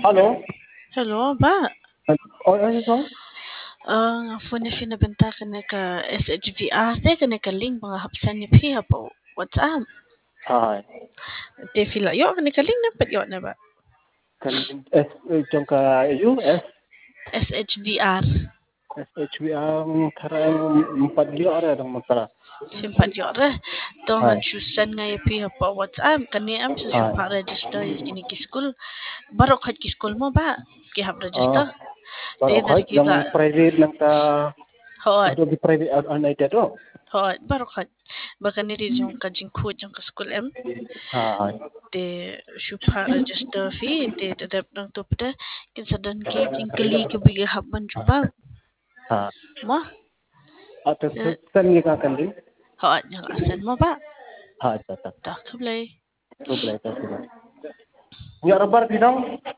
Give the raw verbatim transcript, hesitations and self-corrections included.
Halo? Hello, ba? Oh, ano ito? Ang phone na pinabenta ka na ka S H V R te ka na ka link mga hapsan ni Pia po. WhatsApp. Hi. Te fila yo ka na ka link na pat yo na ba? Kan S jom ka U S S H V R. S H W ang karang empat dia ada dong masalah. Simpat yo re. Tongan Hai. susan nga ya Pia po WhatsApp kani am sa Hai. sumpa register ini ki school. Baru kat ki school mo ba? Ki hap Oh, register. Te baru dar kait kita. yang private lang ta Hot. udah di private on itu tu. Hot. Baru kat. Baka ni rin yung kajing ko yung ka school em. Hai. Te shupa register fee te tetap nang tu pada kinsadan ki jingkali ke biga habban juba Ha. mo Atau eh, sen ni ka kan din? haat yang asan mo ba Ha, tak tak. dah keblay Tu boleh tak sila. Ya rabar bidang.